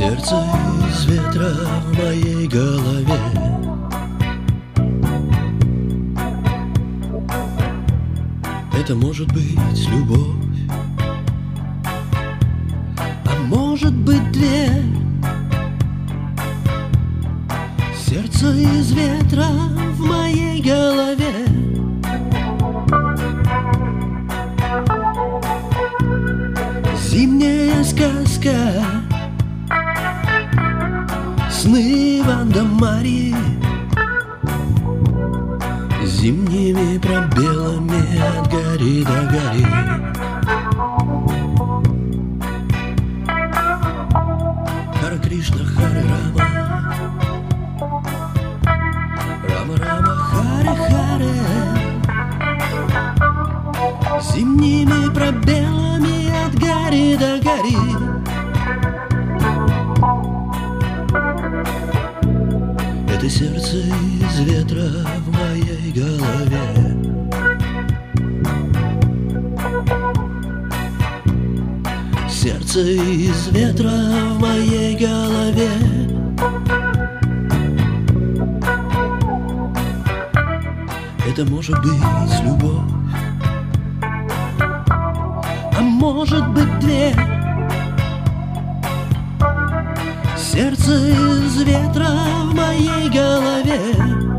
Сердце из ветра в моей голове. Это может быть любовь, а может быть две. Сердце из ветра в моей голове. Зимняя сказка, сны Ванда-Марьи, зимними пробелами от гори до гори. Харе Кришна, Харе Рама, Рама Рама, Харе Харе. Зимними пробелами от гори до гори. Это сердце из ветра в моей голове. Сердце из ветра в моей голове. Это может быть любовь, а может быть две. Сердце из ветра в моей голове.